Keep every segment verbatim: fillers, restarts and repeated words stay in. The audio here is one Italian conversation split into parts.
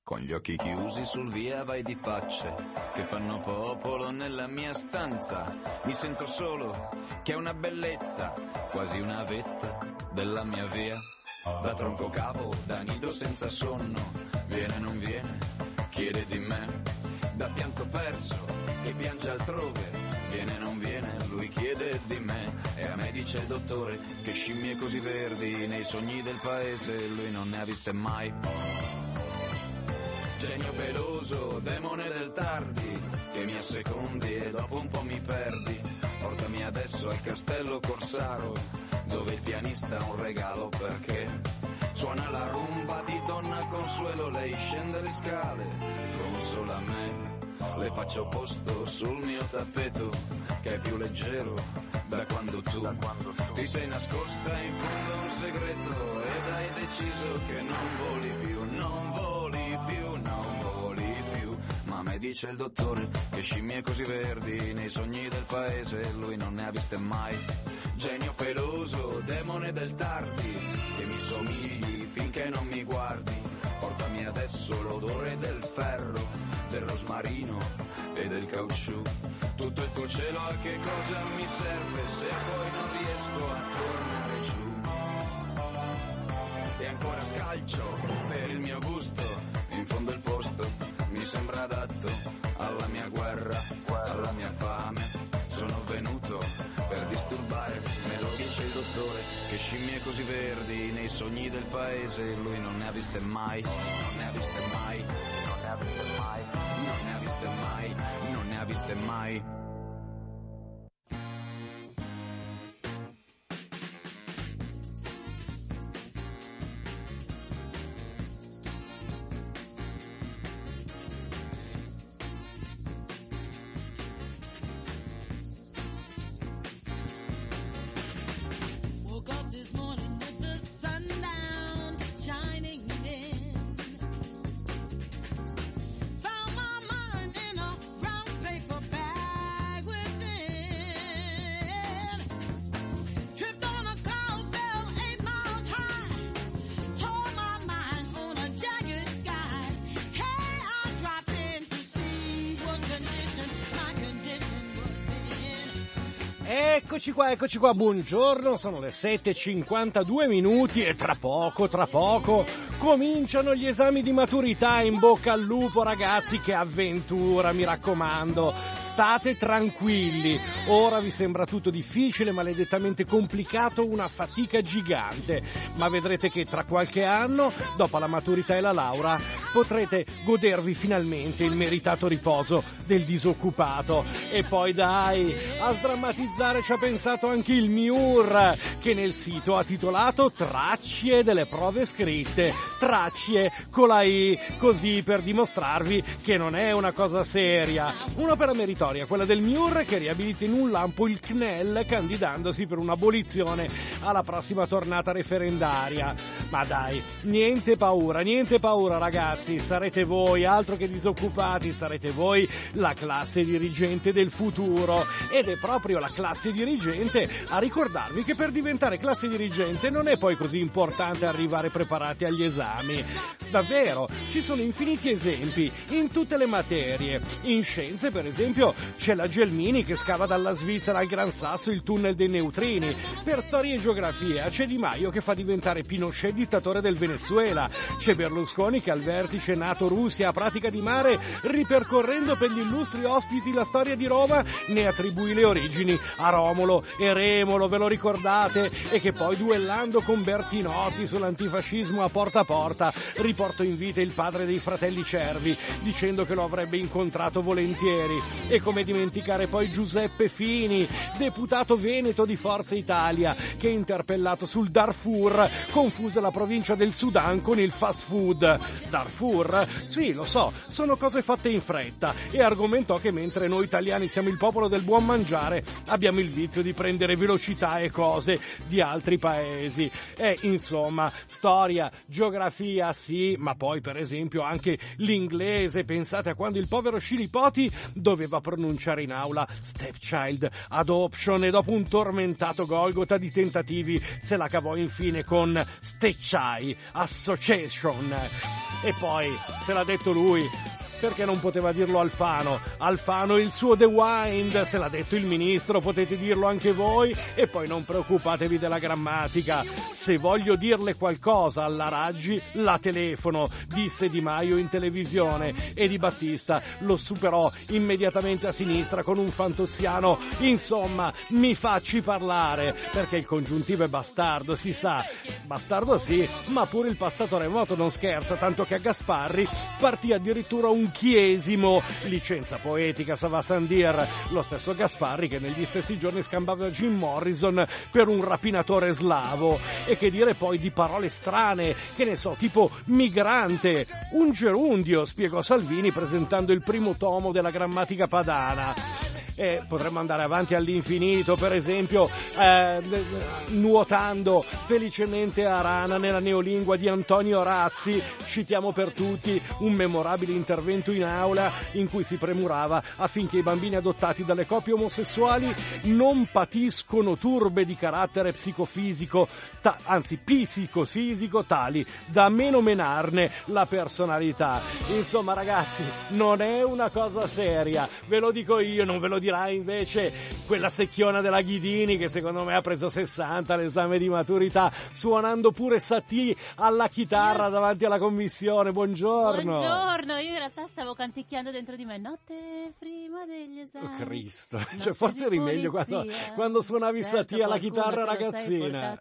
con gli occhi chiusi sul via vai di facce che fanno popolo nella mia stanza. Mi sento solo, che è una bellezza, quasi una vetta della mia via. Da tronco capo, da nido senza sonno, viene non viene, chiede di me. Da pianto perso, che piange altrove, viene non viene, lui chiede di me. E a me dice il dottore che scimmie così verdi nei sogni del paese lui non ne ha viste mai. Genio peloso, demone del tardi, che mi assecondi e dopo un po' mi perdi. Portami adesso al castello Corsaro, dove il pianista ha un regalo perché suona la rumba di Donna Consuelo. Lei scende le scale, consola me, le faccio posto sul mio tappeto che è più leggero da quando tu, da quando tu ti sei nascosta in fondo a un segreto ed hai deciso che non voli più, non voli più, non voli più. Ma a me dice il dottore che scimmie così verdi nei sogni del paese lui non ne ha viste mai. Genio peloso, demone del tardi, che mi somigli finché non mi guardi. Portami adesso l'odore del ferro, del rosmarino e del caucciù. Tutto il tuo cielo a che cosa mi serve se poi non riesco a tornare giù. E ancora scalcio per il mio gusto, in fondo il posto mi sembra adatto alla mia guerra, alla mia fame. Sono venuto per disturbare, me lo dice il dottore, che scimmie così verdi nei sogni del paese lui non ne ha viste mai, non ne ha viste mai, non ne ha viste mai, non ne ha viste mai, non ne ha viste mai. Eccoci qua, eccoci qua, buongiorno, sono le sette e cinquantadue minuti e tra poco, tra poco cominciano gli esami di maturità. In bocca al lupo ragazzi, che avventura, mi raccomando, state tranquilli. Ora vi sembra tutto difficile, maledettamente complicato, una fatica gigante, ma vedrete che tra qualche anno, dopo la maturità e la laurea, potrete godervi finalmente il meritato riposo del disoccupato. E poi dai, a sdrammatizzare ci ha pensato anche il M I U R, che nel sito ha titolato Tracce delle prove scritte, tracce con la I, così per dimostrarvi che non è una cosa seria. Un'opera meritoria, quella del M I U R, che riabilita in un lampo il C N E L candidandosi per un'abolizione alla prossima tornata referendaria. Ma dai, niente paura, niente paura ragazzi, sarete voi, altro che disoccupati, sarete voi la classe dirigente del futuro. Ed è proprio la classe dirigente a ricordarvi che per diventare classe dirigente non è poi così importante arrivare preparati agli esami. Davvero, ci sono infiniti esempi in tutte le materie. In scienze, per esempio, c'è la Gelmini che scava dalla Svizzera al Gran Sasso il tunnel dei neutrini. Per storia e geografia c'è Di Maio che fa diventare Pinochet dittatore del Venezuela. C'è Berlusconi che al vertice NATO-Russia a Pratica di Mare, ripercorrendo per gli illustri ospiti la storia di Roma, ne attribuì le origini a Romolo e Remolo, ve lo ricordate? E che poi, duellando con Bertinotti sull'antifascismo a porta a porta, riportò in vita il padre dei fratelli Cervi, dicendo che lo avrebbe incontrato volentieri. E come dimenticare poi Giuseppe Fini, deputato veneto di Forza Italia, che interpellato sul Darfur confuse la provincia del Sudan con il fast food. Darfur? Sì, lo so, sono cose fatte in fretta, e argomentò che mentre noi italiani siamo il popolo del buon mangiare, abbiamo il vizio di prendere velocità e cose di altri paesi. E insomma, storia, geografia sì, ma poi per esempio anche l'inglese. Pensate a quando il povero Scilipoti doveva pronunciare in aula stepchild adoption e dopo un tormentato Golgota di tentativi se la cavò infine con Stepchild Association. E poi se l'ha detto lui, perché non poteva dirlo Alfano? Alfano il suo The Wind, se l'ha detto il ministro potete dirlo anche voi, e poi non preoccupatevi della grammatica. Se voglio dirle qualcosa alla Raggi la telefono, disse Di Maio in televisione, e Di Battista lo superò immediatamente a sinistra con un fantoziano. Insomma, mi facci parlare, perché il congiuntivo è bastardo, si sa. Bastardo sì, ma pure il passato remoto non scherza, tanto che a Gasparri partì addirittura un chiesimo. Licenza poetica, ça va sans dire. Lo stesso Gasparri che negli stessi giorni scambava Jim Morrison per un rapinatore slavo. E che dire poi di parole strane, che ne so, tipo migrante, un gerundio, spiegò Salvini presentando il primo tomo della grammatica padana. E potremmo andare avanti all'infinito, per esempio eh, nuotando felicemente a rana nella neolingua di Antonio Razzi. Citiamo per tutti un memorabile intervento in aula in cui si premurava affinché i bambini adottati dalle coppie omosessuali non patiscono turbe di carattere psicofisico, ta- anzi psicofisico tali da meno menarne la personalità. Insomma ragazzi, non è una cosa seria, ve lo dico io, non ve lo dirà invece quella secchiona della Ghidini che secondo me ha preso sessanta all'esame di maturità suonando pure Satie alla chitarra io... davanti alla commissione. Buongiorno. Buongiorno, io in realtà stavo canticchiando dentro di me notte prima degli esami. Oh Cristo, cioè forse eri meglio quando, quando suonavi certo, Satie alla chitarra ragazzina.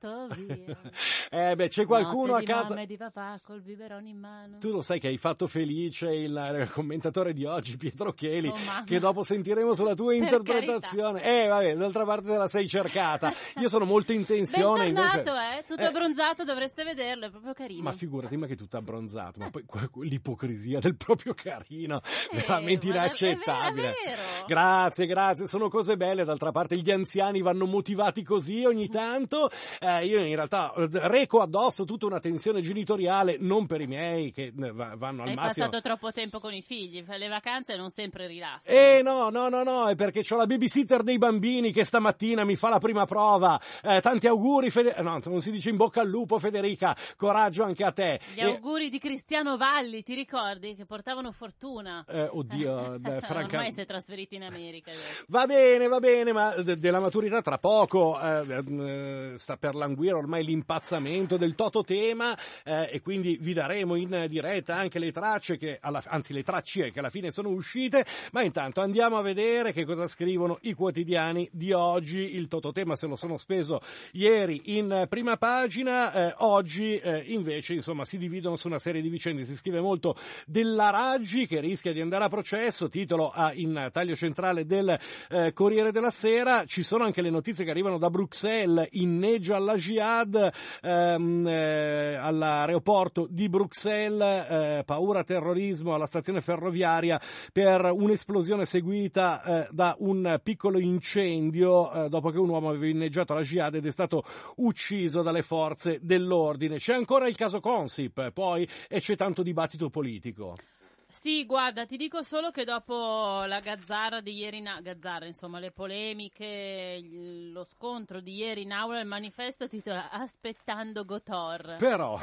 Eh beh, c'è qualcuno notte a casa di mamma e di papà col biberon in mano. Tu lo sai che hai fatto felice il, il commentatore di oggi, Pietro Cheli, oh, che dopo sentiremo sulla tua per interpretazione. Carità. Eh vabbè, d'altra parte te la sei cercata. Io sono molto in tensione. Bentornato, invece... eh, tutto eh. abbronzato, dovreste vederlo, è proprio carino. Ma figurati, ma che tutto abbronzato, ma poi l'ipocrisia del proprio carino, eh, veramente inaccettabile. È vero, è vero. Grazie, grazie, sono cose belle, d'altra parte gli anziani vanno motivati così ogni tanto. Eh, io in realtà reco addosso tutta una tensione genitoriale, non per i miei che vanno al Hai massimo. Hai passato troppo tempo con i figli, le vacanze non sempre rilassano. Eh no, no, no, no, è perché c'ho la babysitter dei bambini che stamattina mi fa la prima prova. Eh, tanti auguri, Fede... no, non si dice in bocca al lupo, Federica, coraggio anche a te. Gli auguri eh... di Cristiano Valli, ti ricordi? Che portavano fortuna. Eh, oddio, eh, franca... ormai si è trasferito in America. Va bene, va bene, ma de- della maturità tra poco eh, eh, sta per languire ormai l'impazzamento del Tototema eh, e quindi vi daremo in diretta anche le tracce che, alla... anzi le tracce che alla fine sono uscite, ma intanto andiamo a vedere che cosa scrivono i quotidiani di oggi. Il Tototema se lo sono speso ieri in prima pagina, eh, oggi eh, invece insomma si dividono su una serie di vicende. Si scrive molto della Raggi che rischia di andare a processo, titolo a, in taglio centrale del eh, Corriere della Sera. Ci sono anche le notizie che arrivano da Bruxelles, inneggio alla Jihad ehm, eh, all'aeroporto di Bruxelles, eh, paura terrorismo alla stazione ferroviaria per un'esplosione seguita eh, da un piccolo incendio eh, dopo che un uomo aveva inneggiato alla Jihad ed è stato ucciso dalle forze dell'ordine. C'è ancora il caso Consip poi e c'è tanto dibattito politico. Sì, guarda, ti dico solo che dopo la gazzara di ieri, in gazzara, insomma, le polemiche, lo scontro di ieri in aula, il manifesto titola Aspettando Gotor. Però...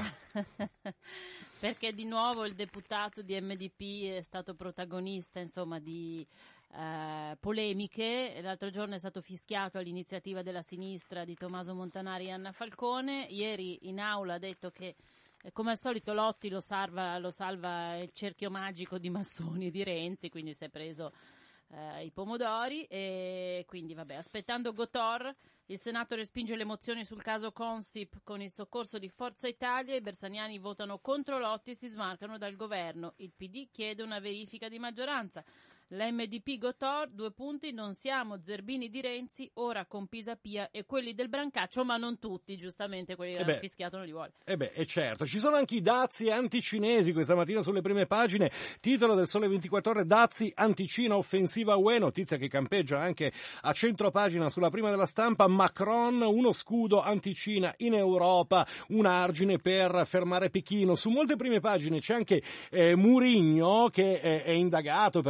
perché di nuovo il deputato di M D P è stato protagonista, insomma, di eh, polemiche. L'altro giorno è stato fischiato all'iniziativa della sinistra di Tommaso Montanari e Anna Falcone. Ieri in aula ha detto che come al solito Lotti lo salva, lo salva il cerchio magico di massoni di Renzi, quindi si è preso eh, i pomodori. E quindi vabbè, aspettando Gotor, il Senato respinge le mozioni sul caso Consip con il soccorso di Forza Italia, i bersaniani votano contro Lotti e si smarcano dal governo, il P D chiede una verifica di maggioranza. L'M D P Gotor, due punti, non siamo zerbini di Renzi, ora con Pisapia e quelli del Brancaccio, ma non tutti, giustamente, quelli che eh hanno fischiato non li vuole. Eh beh, è certo, ci sono anche i dazi anticinesi questa mattina sulle prime pagine, titolo del Sole ventiquattro Ore, dazi anticina offensiva U E, notizia che campeggia anche a centropagina sulla prima della Stampa. Macron, uno scudo anticina in Europa, un argine per fermare Pechino. Su molte prime pagine c'è anche eh, Mourinho che eh, è indagato per evasione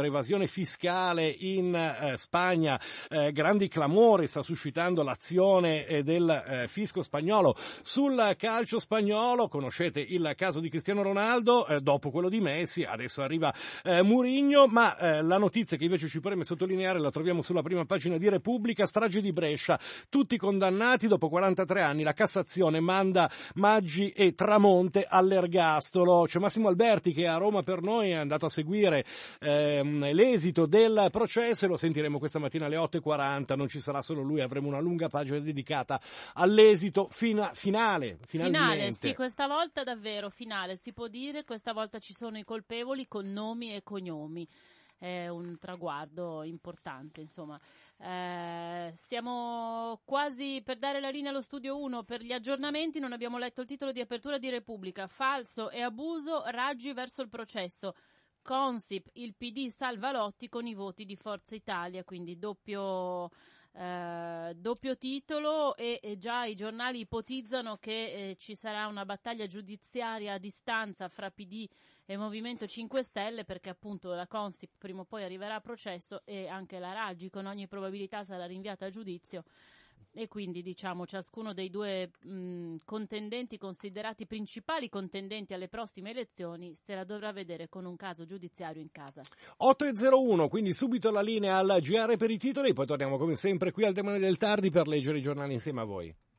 evasione fiscale in eh, Spagna, eh, grandi clamori sta suscitando l'azione eh, del eh, fisco spagnolo sul calcio spagnolo. Conoscete il caso di Cristiano Ronaldo, eh, dopo quello di Messi, adesso arriva eh, Mourinho, ma eh, la notizia che invece ci preme sottolineare la troviamo sulla prima pagina di Repubblica: strage di Brescia, tutti condannati dopo quarantatré anni, la Cassazione manda Maggi e Tramonte all'ergastolo. C'è Massimo Alberti che a Roma per noi è andato a seguire ehm, l'esito del processo e lo sentiremo questa mattina alle otto e quaranta. Non ci sarà solo lui, avremo una lunga pagina dedicata all'esito fina- finale, finalmente. Finale, sì, questa volta davvero finale, si può dire, questa volta ci sono i colpevoli con nomi e cognomi. È un traguardo importante, insomma. Eh, siamo quasi per dare la linea allo studio uno per gli aggiornamenti. Non abbiamo letto il titolo di apertura di Repubblica: falso e abuso, Raggi verso il processo. Consip, il P D salva Lotti con i voti di Forza Italia, quindi doppio eh, doppio titolo e, e già i giornali ipotizzano che eh, ci sarà una battaglia giudiziaria a distanza fra P D e Movimento cinque Stelle, perché appunto la Consip prima o poi arriverà a processo e anche la Raggi con ogni probabilità sarà rinviata a giudizio, e quindi diciamo ciascuno dei due mh, contendenti, considerati principali contendenti alle prossime elezioni, se la dovrà vedere con un caso giudiziario in casa. otto e zero uno, quindi subito la linea al G R per i titoli, poi torniamo come sempre qui al Demone del Tardi per leggere i giornali insieme a voi.